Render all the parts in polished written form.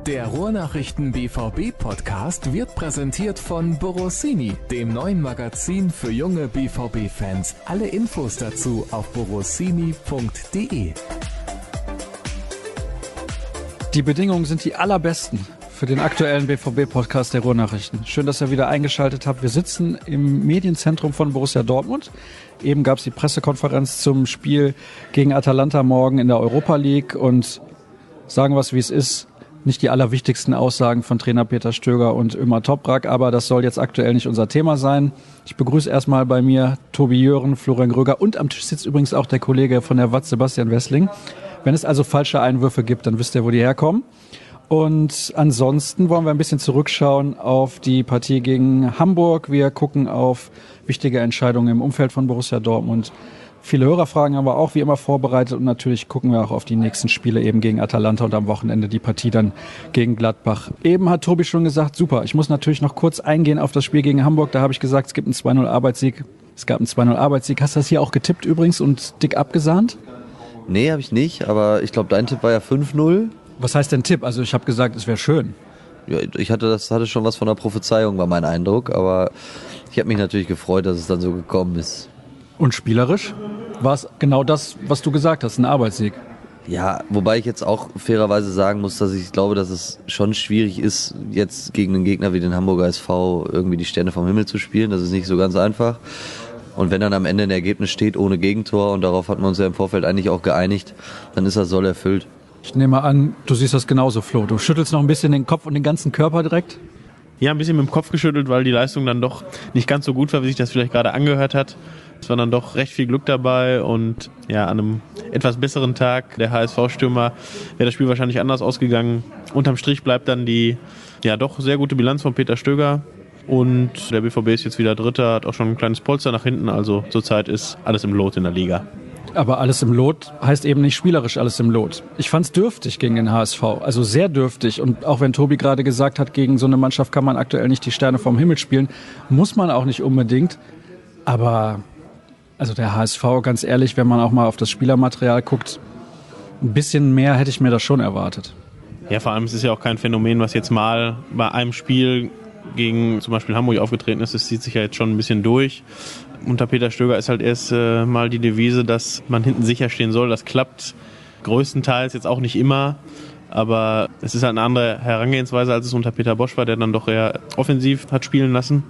Der Ruhrnachrichten BVB-Podcast wird präsentiert von Borossini, dem neuen Magazin für junge BVB-Fans. Alle Infos dazu auf borossini.de. Die Bedingungen sind die allerbesten für den aktuellen BVB-Podcast der Ruhrnachrichten. Schön, dass ihr wieder eingeschaltet habt. Wir sitzen im Medienzentrum von Borussia Dortmund. Eben gab es die Pressekonferenz zum Spiel gegen Atalanta morgen in der Europa League. Und sagen wir es, wie es ist, nicht die allerwichtigsten Aussagen von Trainer Peter Stöger und Ömer Toprak, aber das soll jetzt aktuell nicht unser Thema sein. Ich begrüße erstmal bei mir Tobi Jören, Florian Gröger und am Tisch sitzt übrigens auch der Kollege von der WAZ, Sebastian Wessling. Wenn es also falsche Einwürfe gibt, dann wisst ihr, wo die herkommen. Und ansonsten wollen wir ein bisschen zurückschauen auf die Partie gegen Hamburg. Wir gucken auf wichtige Entscheidungen im Umfeld von Borussia Dortmund. Viele Hörerfragen haben wir auch wie immer vorbereitet und natürlich gucken wir auch auf die nächsten Spiele eben gegen Atalanta und am Wochenende die Partie dann gegen Gladbach. Eben hat Tobi schon gesagt, super, ich muss natürlich noch kurz eingehen auf das Spiel gegen Hamburg. Da habe ich gesagt, es gibt einen 2-0 Arbeitssieg. Es gab einen 2-0 Arbeitssieg. Hast du das hier auch getippt übrigens und dick abgesahnt? Nee, habe ich nicht, aber ich glaube, dein Tipp war ja 5-0. Was heißt denn Tipp? Also ich habe gesagt, es wäre schön. Ja, das hatte schon was von einer Prophezeiung, war mein Eindruck, aber ich habe mich natürlich gefreut, dass es dann so gekommen ist. Und spielerisch war es genau das, was du gesagt hast, ein Arbeitssieg. Ja, wobei ich jetzt auch fairerweise sagen muss, dass ich glaube, dass es schon schwierig ist, jetzt gegen einen Gegner wie den Hamburger SV irgendwie die Sterne vom Himmel zu spielen. Das ist nicht so ganz einfach. Und wenn dann am Ende ein Ergebnis steht ohne Gegentor, und darauf hatten wir uns ja im Vorfeld eigentlich auch geeinigt, dann ist das Soll erfüllt. Ich nehme an, du siehst das genauso, Flo. Du schüttelst noch ein bisschen den Kopf und den ganzen Körper direkt? Ja, ein bisschen mit dem Kopf geschüttelt, weil die Leistung dann doch nicht ganz so gut war, wie sich das vielleicht gerade angehört hat. Es war dann doch recht viel Glück dabei und ja, an einem etwas besseren Tag der HSV-Stürmer wäre das Spiel wahrscheinlich anders ausgegangen. Unterm Strich bleibt dann die ja doch sehr gute Bilanz von Peter Stöger und der BVB ist jetzt wieder Dritter, hat auch schon ein kleines Polster nach hinten, also zurzeit ist alles im Lot in der Liga. Aber alles im Lot heißt eben nicht spielerisch alles im Lot. Ich fand's dürftig gegen den HSV, also sehr dürftig. Und auch wenn Tobi gerade gesagt hat, gegen so eine Mannschaft kann man aktuell nicht die Sterne vom Himmel spielen, muss man auch nicht unbedingt. Aber also der HSV, ganz ehrlich, wenn man auch mal auf das Spielermaterial guckt, ein bisschen mehr hätte ich mir das schon erwartet. Ja, vor allem es ist ja auch kein Phänomen, was jetzt mal bei einem Spiel gegen zum Beispiel Hamburg aufgetreten ist. Das zieht sich ja jetzt schon ein bisschen durch. Unter Peter Stöger ist halt erst mal die Devise, dass man hinten sicher stehen soll. Das klappt größtenteils, jetzt auch nicht immer. Aber es ist halt eine andere Herangehensweise, als es unter Peter Bosch war, der dann doch eher offensiv hat spielen lassen.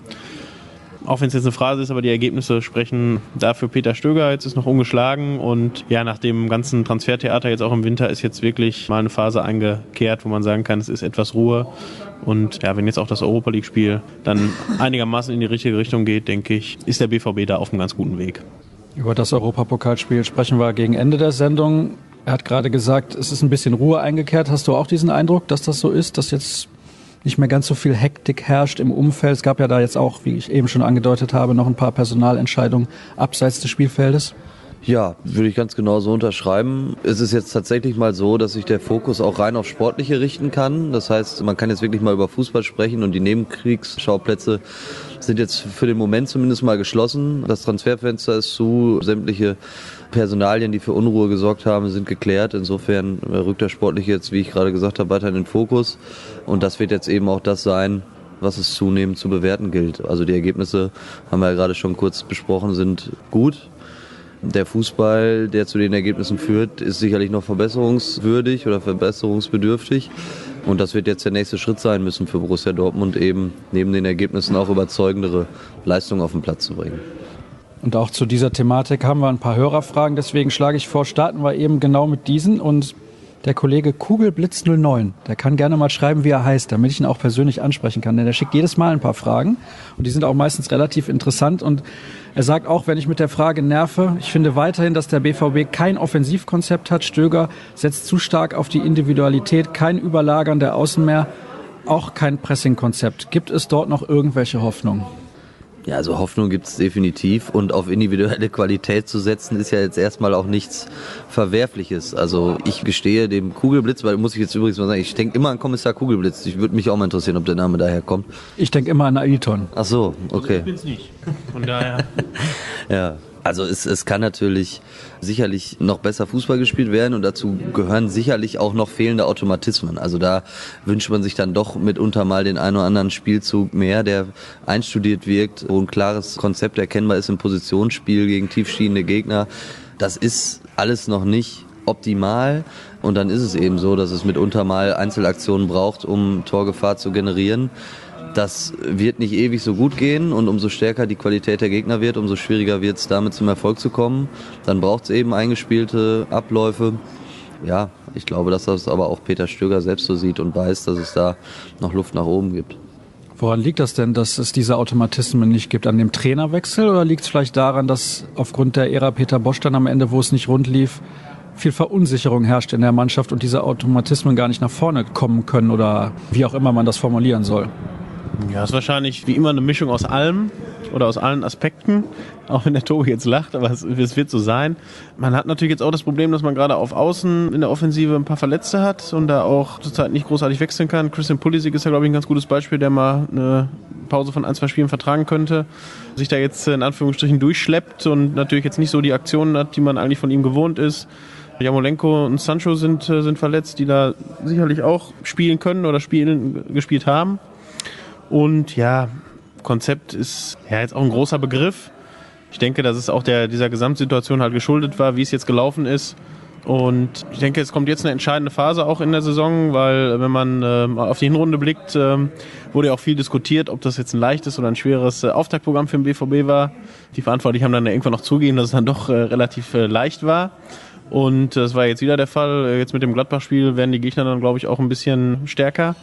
Auch wenn es jetzt eine Phrase ist, aber die Ergebnisse sprechen dafür. Peter Stöger jetzt ist noch ungeschlagen und ja, nach dem ganzen Transfertheater jetzt auch im Winter ist jetzt wirklich mal eine Phase eingekehrt, wo man sagen kann, es ist etwas Ruhe. Und ja, wenn jetzt auch das Europa League-Spiel dann einigermaßen in die richtige Richtung geht, denke ich, ist der BVB da auf einem ganz guten Weg. Über das Europapokalspiel sprechen wir gegen Ende der Sendung. Er hat gerade gesagt, es ist ein bisschen Ruhe eingekehrt. Hast du auch diesen Eindruck, dass das so ist, dass jetzt nicht mehr ganz so viel Hektik herrscht im Umfeld? Es gab ja da jetzt auch, wie ich eben schon angedeutet habe, noch ein paar Personalentscheidungen abseits des Spielfeldes. Ja, würde ich ganz genau so unterschreiben. Es ist jetzt tatsächlich mal so, dass sich der Fokus auch rein auf Sportliche richten kann. Das heißt, man kann jetzt wirklich mal über Fußball sprechen und die Nebenkriegsschauplätze sind jetzt für den Moment zumindest mal geschlossen. Das Transferfenster ist zu, sämtliche Personalien, die für Unruhe gesorgt haben, sind geklärt. Insofern rückt der Sportliche jetzt, wie ich gerade gesagt habe, weiter in den Fokus. Und das wird jetzt eben auch das sein, was es zunehmend zu bewerten gilt. Also die Ergebnisse, haben wir ja gerade schon kurz besprochen, sind gut. Der Fußball, der zu den Ergebnissen führt, ist sicherlich noch verbesserungswürdig oder verbesserungsbedürftig. Und das wird jetzt der nächste Schritt sein müssen für Borussia Dortmund, eben neben den Ergebnissen auch überzeugendere Leistungen auf den Platz zu bringen. Und auch zu dieser Thematik haben wir ein paar Hörerfragen. Deswegen schlage ich vor, starten wir eben genau mit diesen. Und der Kollege Kugelblitz09, der kann gerne mal schreiben, wie er heißt, damit ich ihn auch persönlich ansprechen kann. Denn der schickt jedes Mal ein paar Fragen und die sind auch meistens relativ interessant. Und er sagt auch, wenn ich mit der Frage nerve, ich finde weiterhin, dass der BVB kein Offensivkonzept hat. Stöger setzt zu stark auf die Individualität, kein Überlagern der Außen mehr, auch kein Pressingkonzept. Gibt es dort noch irgendwelche Hoffnung? Ja, also Hoffnung gibt es definitiv und auf individuelle Qualität zu setzen ist ja jetzt erstmal auch nichts Verwerfliches. Also ich gestehe dem Kugelblitz, weil muss ich jetzt übrigens mal sagen, ich denke immer an Kommissar Kugelblitz. Ich würde mich auch mal interessieren, ob der Name daher kommt. Ich denke immer an Ailton. Ach so, okay. Also ich bin's nicht. Von daher. Ja, Also es kann natürlich sicherlich noch besser Fußball gespielt werden und dazu gehören sicherlich auch noch fehlende Automatismen. Also da wünscht man sich dann doch mitunter mal den einen oder anderen Spielzug mehr, der einstudiert wirkt, wo ein klares Konzept erkennbar ist im Positionsspiel gegen tiefstehende Gegner. Das ist alles noch nicht optimal und dann ist es eben so, dass es mitunter mal Einzelaktionen braucht, um Torgefahr zu generieren. Das wird nicht ewig so gut gehen und umso stärker die Qualität der Gegner wird, umso schwieriger wird es damit zum Erfolg zu kommen. Dann braucht es eben eingespielte Abläufe. Ja, ich glaube, dass das aber auch Peter Stöger selbst so sieht und weiß, dass es da noch Luft nach oben gibt. Woran liegt das denn, dass es diese Automatismen nicht gibt? An dem Trainerwechsel oder liegt es vielleicht daran, dass aufgrund der Ära Peter Bosz dann am Ende, wo es nicht rund lief, viel Verunsicherung herrscht in der Mannschaft und diese Automatismen gar nicht nach vorne kommen können oder wie auch immer man das formulieren soll? Ja, es ist wahrscheinlich wie immer eine Mischung aus allem oder aus allen Aspekten, auch wenn der Tobi jetzt lacht, aber es wird so sein. Man hat natürlich jetzt auch das Problem, dass man gerade auf Außen in der Offensive ein paar Verletzte hat und da auch zurzeit nicht großartig wechseln kann. Christian Pulisic ist ja, glaube ich, ein ganz gutes Beispiel, der mal eine Pause von 1-2 Spielen vertragen könnte, sich da jetzt in Anführungsstrichen durchschleppt und natürlich jetzt nicht so die Aktionen hat, die man eigentlich von ihm gewohnt ist. Jarmolenko und Sancho sind verletzt, die da sicherlich auch spielen können oder gespielt haben. Und ja, Konzept ist ja jetzt auch ein großer Begriff. Ich denke, dass es auch dieser Gesamtsituation halt geschuldet war, wie es jetzt gelaufen ist. Und ich denke, es kommt jetzt eine entscheidende Phase auch in der Saison, weil wenn man auf die Hinrunde blickt, wurde ja auch viel diskutiert, ob das jetzt ein leichtes oder ein schweres Auftaktprogramm für den BVB war. Die Verantwortlichen haben dann irgendwann noch zugegeben, dass es dann doch relativ leicht war. Und das war jetzt wieder der Fall. Jetzt mit dem Gladbach-Spiel werden die Gegner dann, glaube ich, auch ein bisschen stärker.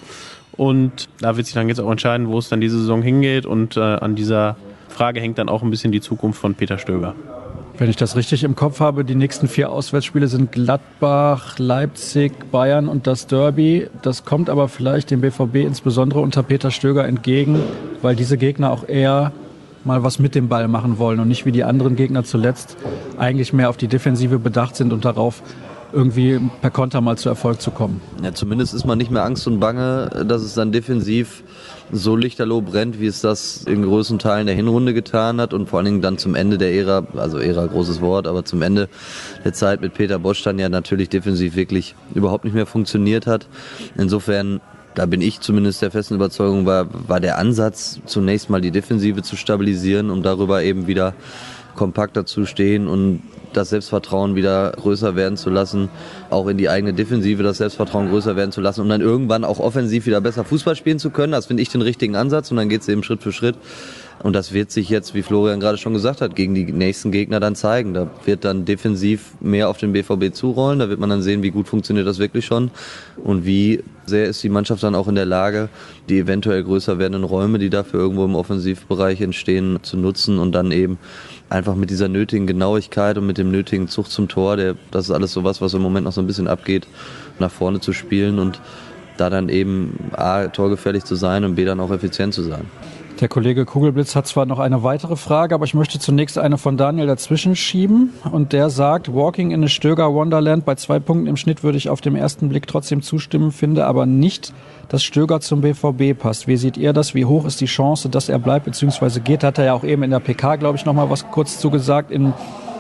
Und da wird sich dann jetzt auch entscheiden, wo es dann diese Saison hingeht. Und an dieser Frage hängt dann auch ein bisschen die Zukunft von Peter Stöger. Wenn ich das richtig im Kopf habe, die nächsten 4 Auswärtsspiele sind Gladbach, Leipzig, Bayern und das Derby. Das kommt aber vielleicht dem BVB insbesondere unter Peter Stöger entgegen, weil diese Gegner auch eher mal was mit dem Ball machen wollen und nicht wie die anderen Gegner zuletzt eigentlich mehr auf die Defensive bedacht sind und darauf irgendwie per Konter mal zu Erfolg zu kommen. Ja, zumindest ist man nicht mehr Angst und Bange, dass es dann defensiv so lichterloh brennt, wie es das in größten Teilen der Hinrunde getan hat und vor allen Dingen dann zum Ende der Ära, also Ära großes Wort, aber zum Ende der Zeit mit Peter Bosz dann ja natürlich defensiv wirklich überhaupt nicht mehr funktioniert hat. Insofern, da bin ich zumindest der festen Überzeugung, war der Ansatz, zunächst mal die Defensive zu stabilisieren, um darüber eben wieder kompakter zu stehen und das Selbstvertrauen wieder größer werden zu lassen, auch in die eigene Defensive das Selbstvertrauen größer werden zu lassen, um dann irgendwann auch offensiv wieder besser Fußball spielen zu können. Das finde ich den richtigen Ansatz und dann geht es eben Schritt für Schritt. Und das wird sich jetzt, wie Florian gerade schon gesagt hat, gegen die nächsten Gegner dann zeigen. Da wird dann defensiv mehr auf den BVB zurollen. Da wird man dann sehen, wie gut funktioniert das wirklich schon und wie sehr ist die Mannschaft dann auch in der Lage, die eventuell größer werdenden Räume, die dafür irgendwo im Offensivbereich entstehen, zu nutzen und dann eben einfach mit dieser nötigen Genauigkeit und mit dem nötigen Zug zum Tor, das ist alles sowas, was im Moment noch so ein bisschen abgeht, nach vorne zu spielen und da dann eben A, torgefährlich zu sein und B, dann auch effizient zu sein. Der Kollege Kugelblitz hat zwar noch eine weitere Frage, aber ich möchte zunächst eine von Daniel dazwischen schieben. Und der sagt, Walking in a Stöger Wonderland bei 2 Punkten im Schnitt würde ich auf den ersten Blick trotzdem zustimmen, finde aber nicht, dass Stöger zum BVB passt. Wie seht ihr das? Wie hoch ist die Chance, dass er bleibt bzw. geht? Hat er ja auch eben in der PK, glaube ich, noch mal was kurz zugesagt, in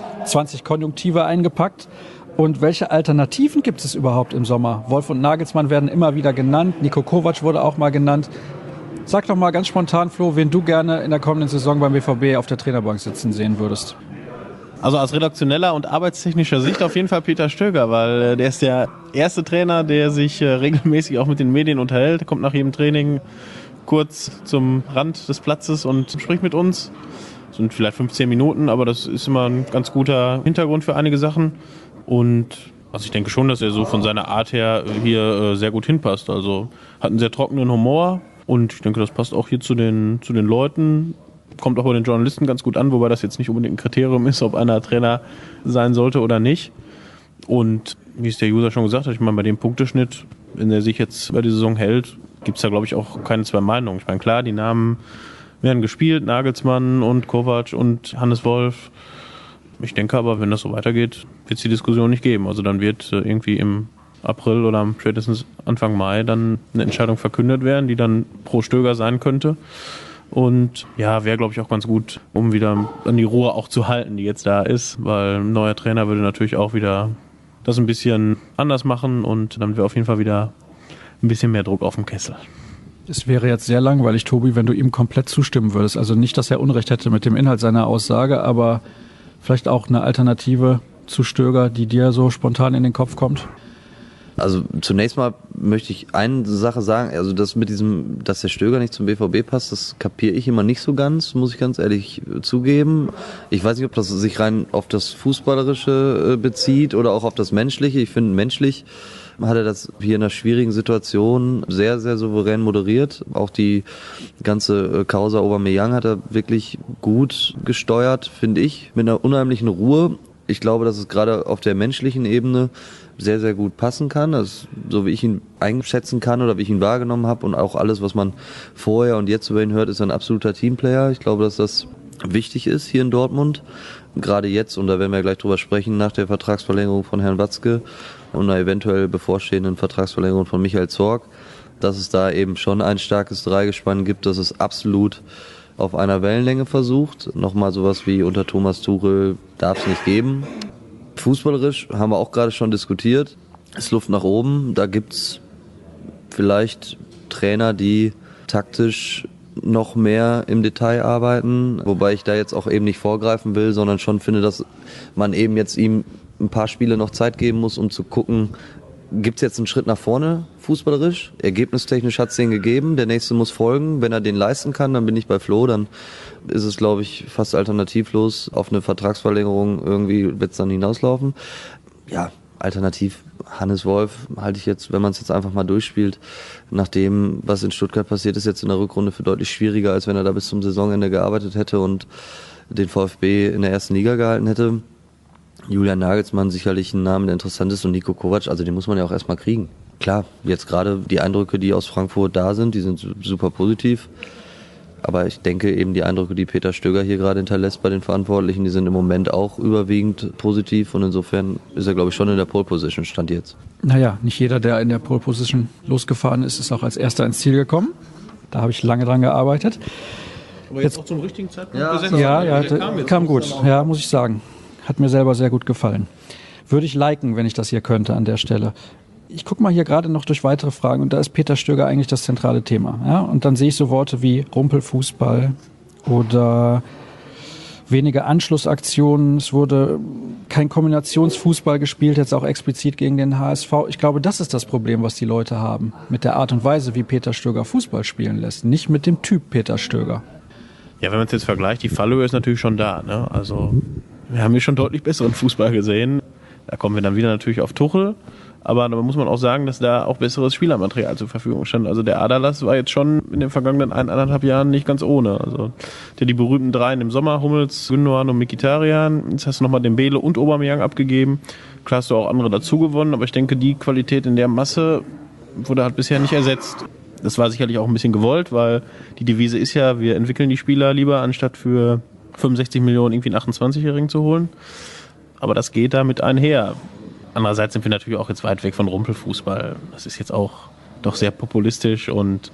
20 Konjunktive eingepackt. Und welche Alternativen gibt es überhaupt im Sommer? Wolf und Nagelsmann werden immer wieder genannt. Niko Kovac wurde auch mal genannt. Sag doch mal ganz spontan, Flo, wen du gerne in der kommenden Saison beim BVB auf der Trainerbank sitzen sehen würdest. Also aus redaktioneller und arbeitstechnischer Sicht auf jeden Fall Peter Stöger, weil der ist der erste Trainer, der sich regelmäßig auch mit den Medien unterhält. Der kommt nach jedem Training kurz zum Rand des Platzes und spricht mit uns. Das sind vielleicht 15 Minuten, aber das ist immer ein ganz guter Hintergrund für einige Sachen. Und also ich denke schon, dass er so von seiner Art her hier sehr gut hinpasst. Also hat einen sehr trockenen Humor. Und ich denke, das passt auch hier zu den Leuten. Kommt auch bei den Journalisten ganz gut an, wobei das jetzt nicht unbedingt ein Kriterium ist, ob einer Trainer sein sollte oder nicht. Und wie es der User schon gesagt hat, ich meine, bei dem Punkteschnitt, wenn er sich jetzt über die Saison hält, gibt es da, glaube ich, auch keine 2 Meinungen. Ich meine, klar, die Namen werden gespielt, Nagelsmann und Kovac und Hannes Wolf. Ich denke aber, wenn das so weitergeht, wird es die Diskussion nicht geben. Also dann wird irgendwie im April oder spätestens Anfang Mai dann eine Entscheidung verkündet werden, die dann pro Stöger sein könnte. Und ja, wäre, glaube ich, auch ganz gut, um wieder an die Ruhe auch zu halten, die jetzt da ist, weil ein neuer Trainer würde natürlich auch wieder das ein bisschen anders machen und dann wäre auf jeden Fall wieder ein bisschen mehr Druck auf dem Kessel. Es wäre jetzt sehr langweilig, Tobi, wenn du ihm komplett zustimmen würdest. Also nicht, dass er Unrecht hätte mit dem Inhalt seiner Aussage, aber vielleicht auch eine Alternative zu Stöger, die dir so spontan in den Kopf kommt. Also zunächst mal möchte ich eine Sache sagen, also das mit diesem, dass der Stöger nicht zum BVB passt, das kapiere ich immer nicht so ganz, muss ich ganz ehrlich zugeben. Ich weiß nicht, ob das sich rein auf das Fußballerische bezieht oder auch auf das Menschliche. Ich finde, menschlich hat er das hier in einer schwierigen Situation sehr, sehr souverän moderiert. Auch die ganze Causa Aubameyang hat er wirklich gut gesteuert, finde ich, mit einer unheimlichen Ruhe. Ich glaube, dass es gerade auf der menschlichen Ebene sehr, sehr gut passen kann. Also, so wie ich ihn einschätzen kann oder wie ich ihn wahrgenommen habe und auch alles, was man vorher und jetzt über ihn hört, ist ein absoluter Teamplayer. Ich glaube, dass das wichtig ist hier in Dortmund. Gerade jetzt, und da werden wir gleich drüber sprechen, nach der Vertragsverlängerung von Herrn Watzke und einer eventuell bevorstehenden Vertragsverlängerung von Michael Zorc, dass es da eben schon ein starkes Dreigespann gibt, dass es absolut auf einer Wellenlänge versucht. Nochmal sowas wie unter Thomas Tuchel darf es nicht geben. Fußballerisch haben wir auch gerade schon diskutiert. Es Luft nach oben. Da gibt's vielleicht Trainer, die taktisch noch mehr im Detail arbeiten. Wobei ich da jetzt auch eben nicht vorgreifen will, sondern schon finde, dass man eben jetzt ihm ein paar Spiele noch Zeit geben muss, um zu gucken, gibt's jetzt einen Schritt nach vorne fußballerisch? Ergebnistechnisch hat's den gegeben. Der nächste muss folgen. Wenn er den leisten kann, dann bin ich bei Flo. Dann ist es, glaube ich, fast alternativlos. Auf eine Vertragsverlängerung irgendwie wird's dann hinauslaufen. Ja, alternativ Hannes Wolf halte ich jetzt, wenn man es jetzt einfach mal durchspielt, nach dem, was in Stuttgart passiert ist, jetzt in der Rückrunde für deutlich schwieriger, als wenn er da bis zum Saisonende gearbeitet hätte und den VfB in der ersten Liga gehalten hätte. Julian Nagelsmann sicherlich ein Name, der interessant ist, und Niko Kovac, also den muss man ja auch erstmal kriegen. Klar, jetzt gerade die Eindrücke, die aus Frankfurt da sind, die sind super positiv. Aber ich denke eben, die Eindrücke, die Peter Stöger hier gerade hinterlässt bei den Verantwortlichen, die sind im Moment auch überwiegend positiv. Und insofern ist er, glaube ich, schon in der Pole Position, Stand jetzt. Naja, nicht jeder, der in der Pole Position losgefahren ist, ist auch als Erster ins Ziel gekommen. Da habe ich lange dran gearbeitet. Aber jetzt auch zum richtigen Zeitpunkt gesetzt? Ja, kam gut. Ja, muss ich sagen. Hat mir selber sehr gut gefallen. Würde ich liken, wenn ich das hier könnte an der Stelle. Ich gucke mal hier gerade noch durch weitere Fragen und da ist Peter Stöger eigentlich das zentrale Thema. Ja? Und dann sehe ich so Worte wie Rumpelfußball oder wenige Anschlussaktionen. Es wurde kein Kombinationsfußball gespielt, jetzt auch explizit gegen den HSV. Ich glaube, das ist das Problem, was die Leute haben mit der Art und Weise, wie Peter Stöger Fußball spielen lässt. Nicht mit dem Typ Peter Stöger. Ja, wenn man es jetzt vergleicht, die Fallhöhe ist natürlich schon da. Ne? Also wir haben hier schon deutlich besseren Fußball gesehen. Da kommen wir dann wieder natürlich auf Tuchel. Aber da muss man auch sagen, dass da auch besseres Spielermaterial zur Verfügung stand. Also der Adalas war jetzt schon in den vergangenen 1,5 Jahren nicht ganz ohne. Also der die berühmten Dreien im Sommer, Hummels, Gündogan und Mkhitaryan. Jetzt hast du nochmal Dembele und Aubameyang abgegeben. Klar hast du auch andere dazu gewonnen, aber ich denke, die Qualität in der Masse wurde halt bisher nicht ersetzt. Das war sicherlich auch ein bisschen gewollt, weil die Devise ist ja, wir entwickeln die Spieler lieber, anstatt für 65 Millionen irgendwie einen 28-Jährigen zu holen. Aber das geht damit einher. Andererseits sind wir natürlich auch jetzt weit weg von Rumpelfußball. Das ist jetzt auch doch sehr populistisch und...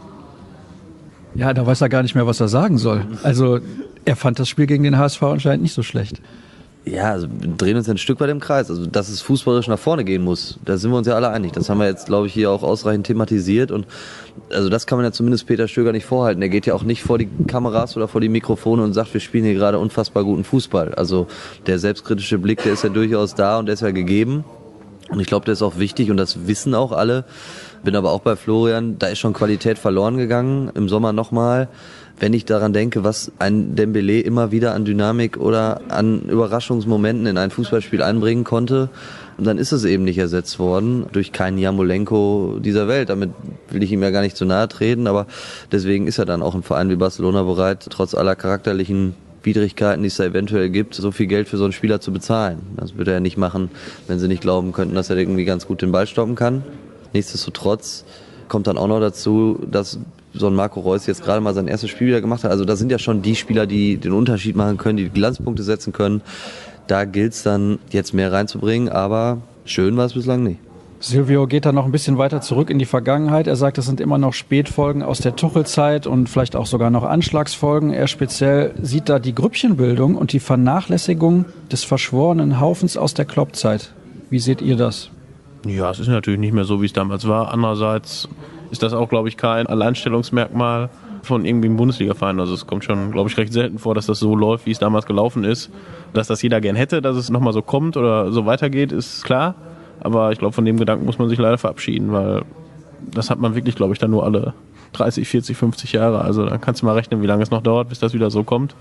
Ja, da weiß er gar nicht mehr, was er sagen soll. Also er fand das Spiel gegen den HSV anscheinend nicht so schlecht. Ja, also wir drehen uns ein Stück weit im Kreis. Also, dass es fußballerisch nach vorne gehen muss, da sind wir uns ja alle einig. Das haben wir jetzt, glaube ich, hier auch ausreichend thematisiert. Und also das kann man ja zumindest Peter Stöger nicht vorhalten. Er geht ja auch nicht vor die Kameras oder vor die Mikrofone und sagt, wir spielen hier gerade unfassbar guten Fußball. Also der selbstkritische Blick, der ist ja durchaus da und der ist ja gegeben. Und ich glaube, der ist auch wichtig und das wissen auch alle. Bin aber auch bei Florian, da ist schon Qualität verloren gegangen. Im Sommer nochmal. Wenn ich daran denke, was ein Dembélé immer wieder an Dynamik oder an Überraschungsmomenten in ein Fußballspiel einbringen konnte, dann ist es eben nicht ersetzt worden durch keinen Jarmolenko dieser Welt. Damit will ich ihm ja gar nicht zu nahe treten, aber deswegen ist er dann auch im Verein wie Barcelona bereit, trotz aller charakterlichen Widrigkeiten, die es da eventuell gibt, so viel Geld für so einen Spieler zu bezahlen. Das würde er nicht machen, wenn sie nicht glauben könnten, dass er irgendwie ganz gut den Ball stoppen kann. Nichtsdestotrotz kommt dann auch noch dazu, dass so ein Marco Reus jetzt gerade mal sein erstes Spiel wieder gemacht hat. Also da sind ja schon die Spieler, die den Unterschied machen können, die Glanzpunkte setzen können. Da gilt es dann jetzt mehr reinzubringen, aber schön war es bislang nicht. Silvio geht da noch ein bisschen weiter zurück in die Vergangenheit. Er sagt, es sind immer noch Spätfolgen aus der Tuchel-Zeit und vielleicht auch sogar noch Anschlagsfolgen. Er speziell sieht da die Grüppchenbildung und die Vernachlässigung des verschworenen Haufens aus der Klopp-Zeit. Wie seht ihr das? Ja, es ist natürlich nicht mehr so, wie es damals war. Andererseits ist das auch, glaube ich, kein Alleinstellungsmerkmal von irgendwie einem Bundesliga-Verein. Also es kommt schon, glaube ich, recht selten vor, dass das so läuft, wie es damals gelaufen ist. Dass das jeder gern hätte, dass es nochmal so kommt oder so weitergeht, ist klar. Aber ich glaube, von dem Gedanken muss man sich leider verabschieden, weil das hat man wirklich, glaube ich, dann nur alle 30, 40, 50 Jahre. Also dann kannst du mal rechnen, wie lange es noch dauert, bis das wieder so kommt.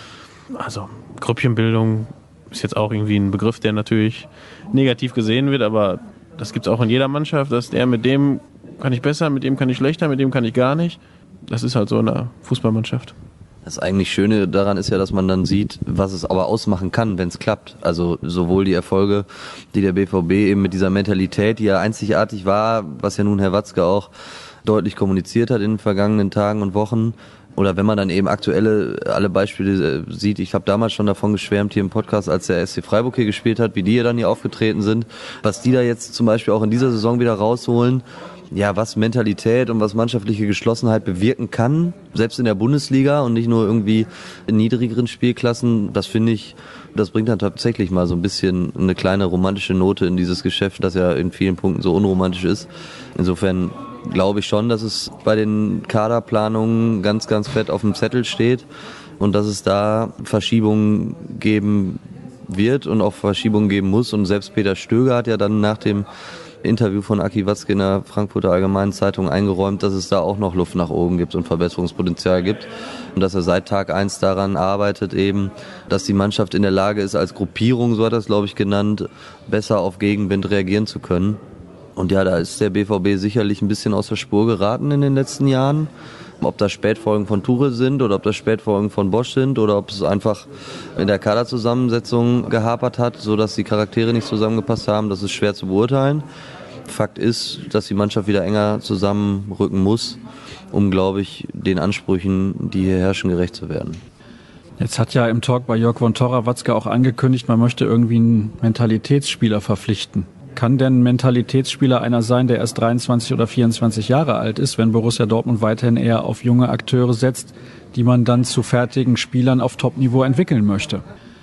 Also Grüppchenbildung ist jetzt auch irgendwie ein Begriff, der natürlich negativ gesehen wird, aber das gibt es auch in jeder Mannschaft, dass der mit dem kann ich besser, mit dem kann ich schlechter, mit dem kann ich gar nicht. Das ist halt so in einer Fußballmannschaft. Das eigentlich Schöne daran ist ja, dass man dann sieht, was es aber ausmachen kann, wenn es klappt. Also sowohl die Erfolge, die der BVB eben mit dieser Mentalität, die ja einzigartig war, was ja nun Herr Watzke auch deutlich kommuniziert hat in den vergangenen Tagen und Wochen. Oder wenn man dann eben alle Beispiele sieht, ich habe damals schon davon geschwärmt hier im Podcast, als der SC Freiburg hier gespielt hat, wie die dann hier aufgetreten sind, was die da jetzt zum Beispiel auch in dieser Saison wieder rausholen. Ja, was Mentalität und was mannschaftliche Geschlossenheit bewirken kann, selbst in der Bundesliga und nicht nur irgendwie in niedrigeren Spielklassen, das finde ich, das bringt dann tatsächlich mal so ein bisschen eine kleine romantische Note in dieses Geschäft, das ja in vielen Punkten so unromantisch ist. Insofern glaube ich schon, dass es bei den Kaderplanungen ganz, ganz fett auf dem Zettel steht und dass es da Verschiebungen geben wird und auch Verschiebungen geben muss. Und selbst Peter Stöger hat ja dann nach dem Interview von Aki Watzke in der Frankfurter Allgemeinen Zeitung eingeräumt, dass es da auch noch Luft nach oben gibt und Verbesserungspotenzial gibt und dass er seit Tag 1 daran arbeitet eben, dass die Mannschaft in der Lage ist, als Gruppierung, so hat er es glaube ich genannt, besser auf Gegenwind reagieren zu können. Und ja, da ist der BVB sicherlich ein bisschen aus der Spur geraten in den letzten Jahren. Ob das Spätfolgen von Tuchel sind oder ob das Spätfolgen von Bosch sind oder ob es einfach in der Kaderzusammensetzung gehapert hat, sodass die Charaktere nicht zusammengepasst haben, das ist schwer zu beurteilen. Fakt ist, dass die Mannschaft wieder enger zusammenrücken muss, um, glaube ich, den Ansprüchen, die hier herrschen, gerecht zu werden. Jetzt hat ja im Talk bei Jörg von Torra Watzke auch angekündigt, man möchte irgendwie einen Mentalitätsspieler verpflichten. Kann denn ein Mentalitätsspieler einer sein, der erst 23 oder 24 Jahre alt ist, wenn Borussia Dortmund weiterhin eher auf junge Akteure setzt, die man dann zu fertigen Spielern auf Top-Niveau entwickeln möchte?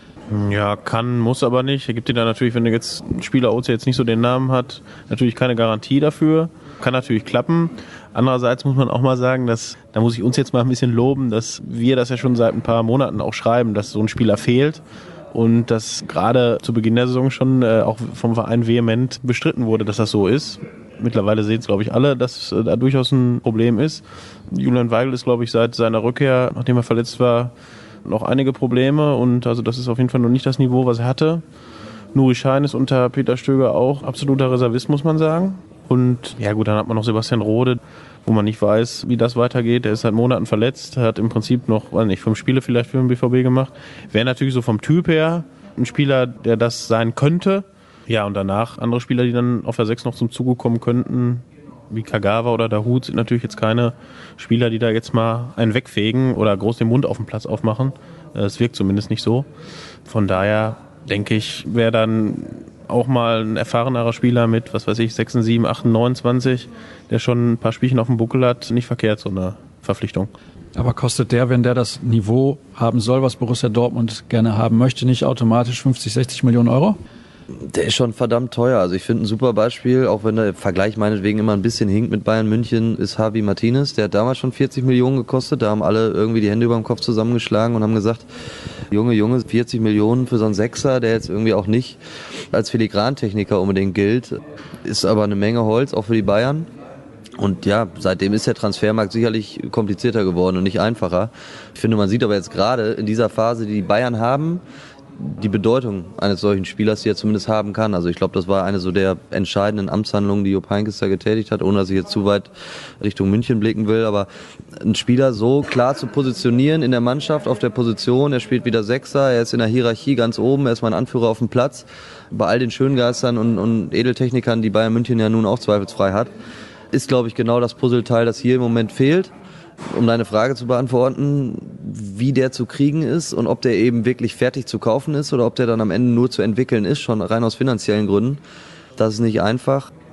Ja, kann, muss aber nicht. Er gibt dir da natürlich, wenn du jetzt ein Spieler Oze jetzt nicht so den Namen hat, natürlich keine Garantie dafür. Kann natürlich klappen. Andererseits muss man auch mal sagen, dass, da muss ich uns jetzt mal ein bisschen loben, dass wir das ja schon seit ein paar Monaten auch schreiben, dass so ein Spieler fehlt. Und dass gerade zu Beginn der Saison schon auch vom Verein vehement bestritten wurde, dass das so ist. Mittlerweile sehen es, glaube ich, alle, dass da durchaus ein Problem ist. Julian Weigl ist, glaube ich, seit seiner Rückkehr, nachdem er verletzt war, noch einige Probleme. Und also das ist auf jeden Fall noch nicht das Niveau, was er hatte. Nuri Sahin ist unter Peter Stöger auch absoluter Reservist, muss man sagen. Und ja gut, dann hat man noch Sebastian Rode, wo man nicht weiß, wie das weitergeht. Der ist seit Monaten verletzt, hat im Prinzip noch, weiß nicht, 5 Spiele vielleicht für den BVB gemacht. Wäre natürlich so vom Typ her ein Spieler, der das sein könnte. Ja, und danach andere Spieler, die dann auf der 6 noch zum Zuge kommen könnten, wie Kagawa oder Dahoud, sind natürlich jetzt keine Spieler, die da jetzt mal einen wegfegen oder groß den Mund auf dem Platz aufmachen. Es wirkt zumindest nicht so. Von daher denke ich, wäre dann auch mal ein erfahrenerer Spieler mit, was weiß ich, 6, 7, 8, 29, der schon ein paar Spielchen auf dem Buckel hat, nicht verkehrt, so eine Verpflichtung. Aber kostet der, wenn der das Niveau haben soll, was Borussia Dortmund gerne haben möchte, nicht automatisch 50, 60 Millionen Euro? Der ist schon verdammt teuer. Also ich finde ein super Beispiel, auch wenn der Vergleich meinetwegen immer ein bisschen hinkt mit Bayern München, ist Javi Martinez. Der hat damals schon 40 Millionen gekostet. Da haben alle irgendwie die Hände über dem Kopf zusammengeschlagen und haben gesagt, Junge, 40 Millionen für so einen Sechser, der jetzt irgendwie auch nicht als Filigrantechniker unbedingt gilt, ist aber eine Menge Holz, auch für die Bayern. Und ja, seitdem ist der Transfermarkt sicherlich komplizierter geworden und nicht einfacher. Ich finde, man sieht aber jetzt gerade in dieser Phase, die Bayern haben, die Bedeutung eines solchen Spielers, die er zumindest haben kann. Also ich glaube, das war eine so der entscheidenden Amtshandlungen, die Jupp Heynckes da getätigt hat, ohne dass ich jetzt zu weit Richtung München blicken will. Aber einen Spieler so klar zu positionieren in der Mannschaft, auf der Position, er spielt wieder Sechser, er ist in der Hierarchie ganz oben, er ist mal ein Anführer auf dem Platz. Bei all den Schöngeistern und Edeltechnikern, die Bayern München ja nun auch zweifelsfrei hat, ist, glaube ich, genau das Puzzleteil, das hier im Moment fehlt. Um deine Frage zu beantworten, wie der zu kriegen ist und ob der eben wirklich fertig zu kaufen ist oder ob der dann am Ende nur zu entwickeln ist, schon rein aus finanziellen Gründen. Das ist nicht einfach.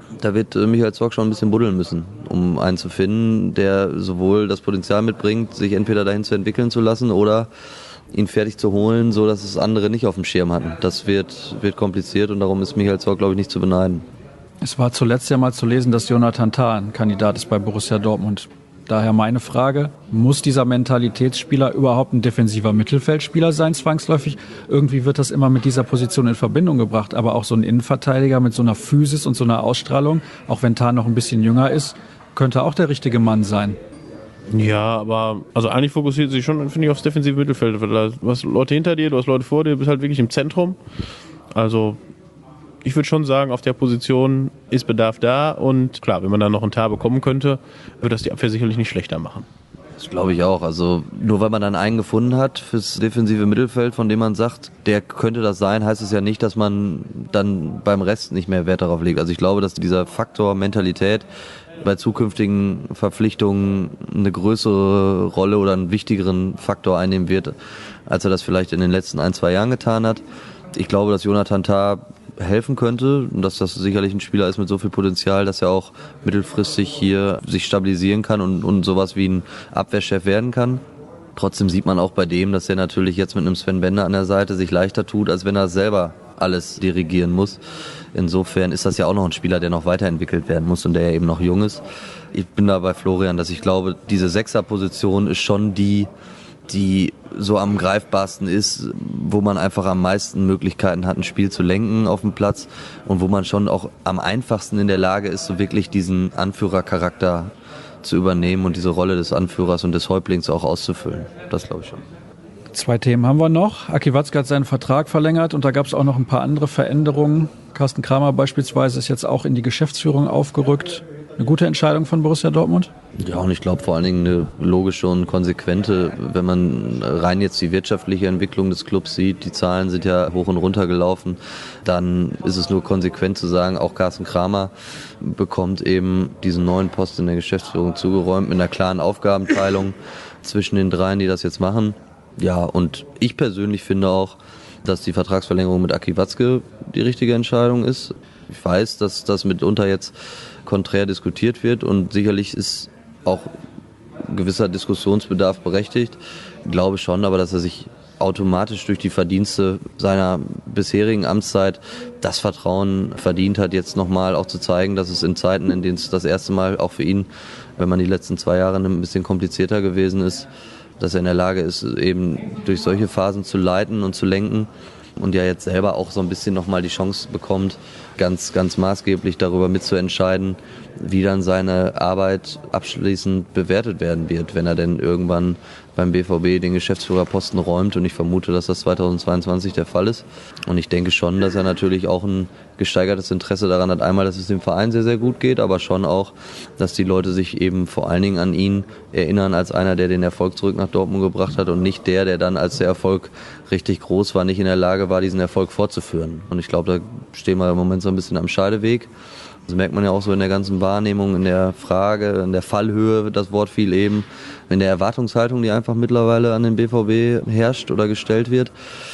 Da wird Michael Zorc schon ein bisschen buddeln müssen, um einen zu finden, der sowohl das Potenzial mitbringt, sich entweder dahin zu entwickeln zu lassen oder ihn fertig zu holen, so dass es andere nicht auf dem Schirm hatten. Das wird kompliziert und darum ist Michael Zorc, glaube ich, nicht zu beneiden. Es war zuletzt ja mal zu lesen, dass Jonathan Tah ein Kandidat ist bei Borussia Dortmund. Daher meine Frage, muss dieser Mentalitätsspieler überhaupt ein defensiver Mittelfeldspieler sein, zwangsläufig? Irgendwie wird das immer mit dieser Position in Verbindung gebracht, aber auch so ein Innenverteidiger mit so einer Physis und so einer Ausstrahlung, auch wenn Tah noch ein bisschen jünger ist, könnte auch der richtige Mann sein. Ja, aber also eigentlich fokussiert sich schon, finde ich, aufs defensive Mittelfeld. Du hast Leute hinter dir, du hast Leute vor dir, du bist halt wirklich im Zentrum. Also ich würde schon sagen, auf der Position ist Bedarf da und klar, wenn man dann noch einen Tar bekommen könnte, würde das die Abwehr sicherlich nicht schlechter machen. Das glaube ich auch. Also nur weil man dann einen gefunden hat fürs defensive Mittelfeld, von dem man sagt, der könnte das sein, heißt es ja nicht, dass man dann beim Rest nicht mehr Wert darauf legt. Also ich glaube, dass dieser Faktor Mentalität bei zukünftigen Verpflichtungen eine größere Rolle oder einen wichtigeren Faktor einnehmen wird, als er das vielleicht in den letzten 1-2 Jahren getan hat. Ich glaube, dass Jonathan Tah helfen könnte und dass das sicherlich ein Spieler ist mit so viel Potenzial, dass er auch mittelfristig hier sich stabilisieren kann und sowas wie ein Abwehrchef werden kann. Trotzdem sieht man auch bei dem, dass er natürlich jetzt mit einem Sven Bender an der Seite sich leichter tut, als wenn er selber alles dirigieren muss. Insofern ist das ja auch noch ein Spieler, der noch weiterentwickelt werden muss und der ja eben noch jung ist. Ich bin da bei Florian, dass ich glaube, diese Sechserposition ist schon die so am greifbarsten ist, wo man einfach am meisten Möglichkeiten hat, ein Spiel zu lenken auf dem Platz und wo man schon auch am einfachsten in der Lage ist, so wirklich diesen Anführercharakter zu übernehmen und diese Rolle des Anführers und des Häuptlings auch auszufüllen. Das glaube ich schon. 2 Themen haben wir noch. Aki Watzke hat seinen Vertrag verlängert und da gab es auch noch ein paar andere Veränderungen. Carsten Kramer beispielsweise ist jetzt auch in die Geschäftsführung aufgerückt. Eine gute Entscheidung von Borussia Dortmund? Ja, und ich glaube vor allen Dingen eine logische und konsequente, wenn man rein jetzt die wirtschaftliche Entwicklung des Clubs sieht, die Zahlen sind ja hoch und runter gelaufen, dann ist es nur konsequent zu sagen, auch Carsten Kramer bekommt eben diesen neuen Posten in der Geschäftsführung zugeräumt mit einer klaren Aufgabenteilung zwischen den dreien, die das jetzt machen. Ja, und ich persönlich finde auch, dass die Vertragsverlängerung mit Aki Watzke die richtige Entscheidung ist. Ich weiß, dass das mitunter jetzt konträr diskutiert wird und sicherlich ist auch gewisser Diskussionsbedarf berechtigt. Ich glaube schon, aber dass er sich automatisch durch die Verdienste seiner bisherigen Amtszeit das Vertrauen verdient hat, jetzt nochmal auch zu zeigen, dass es in Zeiten, in denen es das erste Mal auch für ihn, wenn man die letzten 2 Jahre ein bisschen komplizierter gewesen ist, dass er in der Lage ist, eben durch solche Phasen zu leiten und zu lenken und ja jetzt selber auch so ein bisschen nochmal die Chance bekommt, ganz, ganz maßgeblich darüber mitzuentscheiden, wie dann seine Arbeit abschließend bewertet werden wird, wenn er denn irgendwann beim BVB den Geschäftsführerposten räumt. Und ich vermute, dass das 2022 der Fall ist. Und ich denke schon, dass er natürlich auch ein gesteigertes Interesse daran hat, einmal, dass es dem Verein sehr, sehr gut geht, aber schon auch, dass die Leute sich eben vor allen Dingen an ihn erinnern als einer, der den Erfolg zurück nach Dortmund gebracht hat und nicht der dann, als der Erfolg richtig groß war, nicht in der Lage war, diesen Erfolg fortzuführen. Und ich glaube, da stehen wir im Moment so ein bisschen am Scheideweg. Das merkt man ja auch so in der ganzen Wahrnehmung, in der Frage, in der Fallhöhe, das Wort fiel eben, in der Erwartungshaltung, die einfach mittlerweile an den BVB herrscht oder gestellt wird.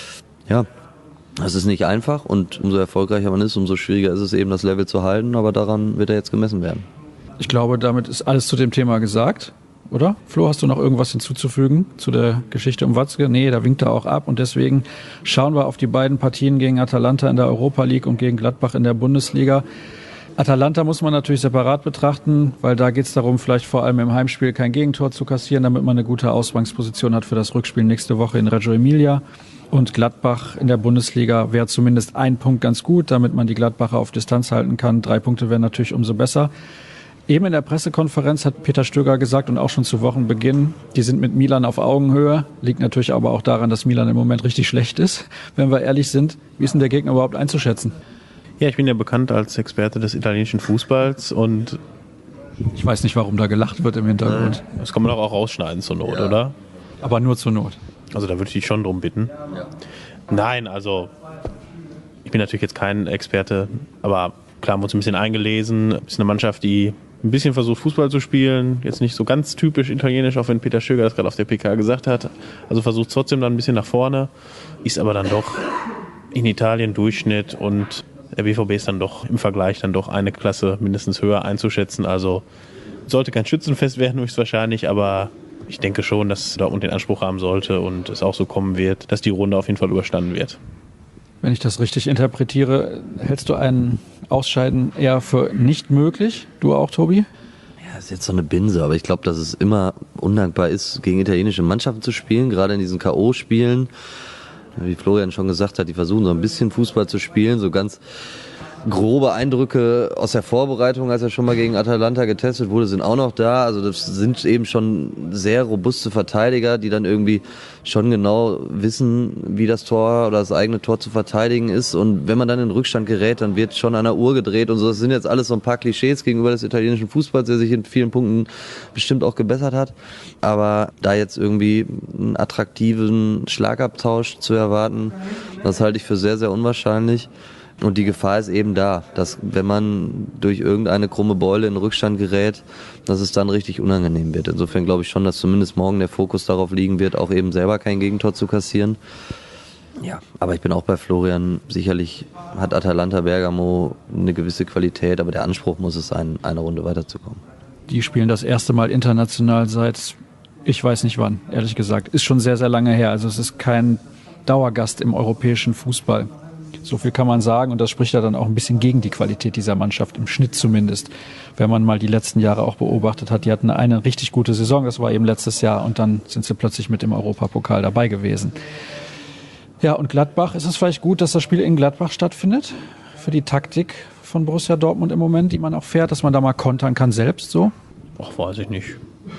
Ja, das ist nicht einfach und umso erfolgreicher man ist, umso schwieriger ist es eben, das Level zu halten, aber daran wird er jetzt gemessen werden. Ich glaube, damit ist alles zu dem Thema gesagt, oder? Flo, hast du noch irgendwas hinzuzufügen zu der Geschichte um Watzke? Nee, da winkt er auch ab und deswegen schauen wir auf die beiden Partien gegen Atalanta in der Europa League und gegen Gladbach in der Bundesliga. Atalanta muss man natürlich separat betrachten, weil da geht es darum, vielleicht vor allem im Heimspiel kein Gegentor zu kassieren, damit man eine gute Ausgangsposition hat für das Rückspiel nächste Woche in Reggio Emilia. Und Gladbach in der Bundesliga wäre zumindest ein Punkt ganz gut, damit man die Gladbacher auf Distanz halten kann. 3 Punkte wären natürlich umso besser. Eben in der Pressekonferenz hat Peter Stöger gesagt und auch schon zu Wochenbeginn, die sind mit Milan auf Augenhöhe. Liegt natürlich aber auch daran, dass Milan im Moment richtig schlecht ist, wenn wir ehrlich sind. Wie ist denn der Gegner überhaupt einzuschätzen? Ja, ich bin ja bekannt als Experte des italienischen Fußballs und ich weiß nicht, warum da gelacht wird im Hintergrund. das kann man doch auch rausschneiden zur Not, oder? Aber nur zur Not. Also da würde ich dich schon drum bitten. Ja. Nein, also ich bin natürlich jetzt kein Experte, aber klar, haben wir uns ein bisschen eingelesen. Ist eine Mannschaft, die ein bisschen versucht, Fußball zu spielen. Jetzt nicht so ganz typisch italienisch, auch wenn Peter Stöger das gerade auf der PK gesagt hat. Also versucht trotzdem dann ein bisschen nach vorne. Ist aber dann doch in Italien Durchschnitt und Der BVB ist dann doch im Vergleich dann doch eine Klasse mindestens höher einzuschätzen. Also sollte kein Schützenfest werden, höchstwahrscheinlich, aber ich denke schon, dass Dortmund den Anspruch haben sollte und es auch so kommen wird, dass die Runde auf jeden Fall überstanden wird. Wenn ich das richtig interpretiere, hältst du ein Ausscheiden eher für nicht möglich? Du auch, Tobi? Ja, das ist jetzt so eine Binse, aber ich glaube, dass es immer undankbar ist, gegen italienische Mannschaften zu spielen, gerade in diesen K.O.-Spielen. Wie Florian schon gesagt hat, die versuchen so ein bisschen Fußball zu spielen, so ganz grobe Eindrücke aus der Vorbereitung, als er schon mal gegen Atalanta getestet wurde, sind auch noch da. Also das sind eben schon sehr robuste Verteidiger, die dann irgendwie schon genau wissen, wie das Tor oder das eigene Tor zu verteidigen ist. Und wenn man dann in den Rückstand gerät, dann wird schon an der Uhr gedreht und so. Das sind jetzt alles so ein paar Klischees gegenüber des italienischen Fußballs, der sich in vielen Punkten bestimmt auch gebessert hat. Aber da jetzt irgendwie einen attraktiven Schlagabtausch zu erwarten, das halte ich für sehr, sehr unwahrscheinlich. Und die Gefahr ist eben da, dass wenn man durch irgendeine krumme Beule in den Rückstand gerät, dass es dann richtig unangenehm wird. Insofern glaube ich schon, dass zumindest morgen der Fokus darauf liegen wird, auch eben selber kein Gegentor zu kassieren. Ja, aber ich bin auch bei Florian. Sicherlich hat Atalanta Bergamo eine gewisse Qualität, aber der Anspruch muss es sein, eine Runde weiterzukommen. Die spielen das erste Mal international seit, ich weiß nicht wann, ehrlich gesagt. Ist schon sehr, sehr lange her. Also es ist kein Dauergast im europäischen Fußball. So viel kann man sagen und das spricht ja dann auch ein bisschen gegen die Qualität dieser Mannschaft, im Schnitt zumindest. Wenn man mal die letzten Jahre auch beobachtet hat, die hatten eine richtig gute Saison, das war eben letztes Jahr und dann sind sie plötzlich mit im Europapokal dabei gewesen. Ja, und Gladbach, ist es vielleicht gut, dass das Spiel in Gladbach stattfindet? Für die Taktik von Borussia Dortmund im Moment, die man auch fährt, dass man da mal kontern kann selbst so? Ach, weiß ich nicht.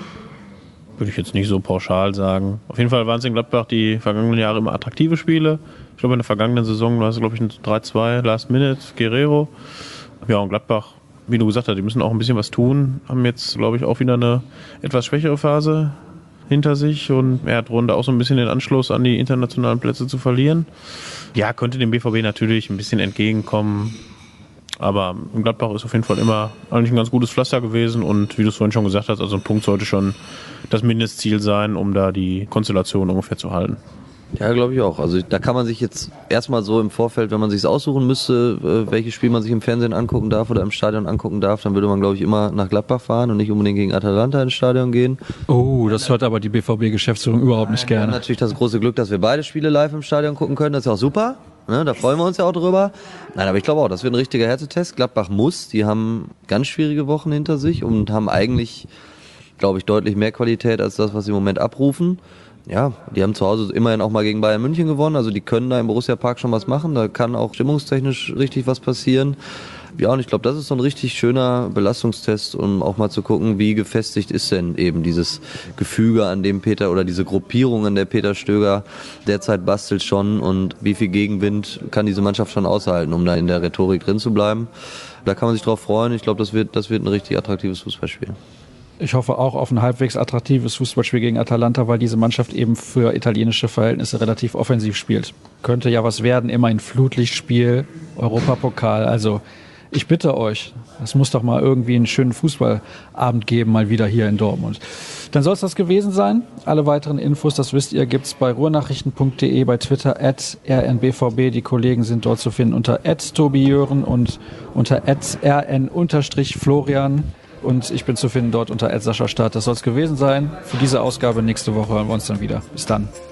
Würde ich jetzt nicht so pauschal sagen. Auf jeden Fall waren es in Gladbach die vergangenen Jahre immer attraktive Spiele. Ich glaube, in der vergangenen Saison war es, glaube ich, ein 3-2, Last Minute, Guerrero. Ja, und Gladbach, wie du gesagt hast, die müssen auch ein bisschen was tun. Haben jetzt, glaube ich, auch wieder eine etwas schwächere Phase hinter sich. Und er hat Runde auch so ein bisschen den Anschluss an die internationalen Plätze zu verlieren. Ja, könnte dem BVB natürlich ein bisschen entgegenkommen. Aber in Gladbach ist auf jeden Fall immer eigentlich ein ganz gutes Pflaster gewesen. Und wie du es vorhin schon gesagt hast, also ein Punkt sollte schon das Mindestziel sein, um da die Konstellation ungefähr zu halten. Ja, glaube ich auch. Also da kann man sich jetzt erstmal so im Vorfeld, wenn man sich aussuchen müsste, welches Spiel man sich im Fernsehen angucken darf oder im Stadion angucken darf, dann würde man, glaube ich, immer nach Gladbach fahren und nicht unbedingt gegen Atalanta ins Stadion gehen. Oh, das hört aber die BVB-Geschäftsführung überhaupt nicht gerne. Wir haben natürlich das große Glück, dass wir beide Spiele live im Stadion gucken können. Das ist ja auch super. Ne, da freuen wir uns ja auch drüber. Nein, aber ich glaube auch, das wird ein richtiger Härtetest. Gladbach muss. Die haben ganz schwierige Wochen hinter sich und haben eigentlich, glaube ich, deutlich mehr Qualität als das, was sie im Moment abrufen. Ja, die haben zu Hause immerhin auch mal gegen Bayern München gewonnen, also die können da im Borussia Park schon was machen, da kann auch stimmungstechnisch richtig was passieren. Ja, und ich glaube, das ist so ein richtig schöner Belastungstest, um auch mal zu gucken, wie gefestigt ist denn eben dieses Gefüge, an dem Peter oder diese Gruppierung, an der Peter Stöger derzeit bastelt schon und wie viel Gegenwind kann diese Mannschaft schon aushalten, um da in der Rhetorik drin zu bleiben. Da kann man sich drauf freuen, ich glaube, das wird ein richtig attraktives Fußballspiel. Ich hoffe auch auf ein halbwegs attraktives Fußballspiel gegen Atalanta, weil diese Mannschaft eben für italienische Verhältnisse relativ offensiv spielt. Könnte ja was werden, immer ein Flutlichtspiel, Europapokal. Also ich bitte euch, es muss doch mal irgendwie einen schönen Fußballabend geben, mal wieder hier in Dortmund. Dann soll es das gewesen sein. Alle weiteren Infos, das wisst ihr, gibt's bei ruhrnachrichten.de, bei Twitter @rnbvb. Die Kollegen sind dort zu finden unter @tobijören und unter @rn_Florian. Und ich bin zu finden dort unter @SaschaStart. Das soll es gewesen sein. Für diese Ausgabe nächste Woche hören wir uns dann wieder. Bis dann.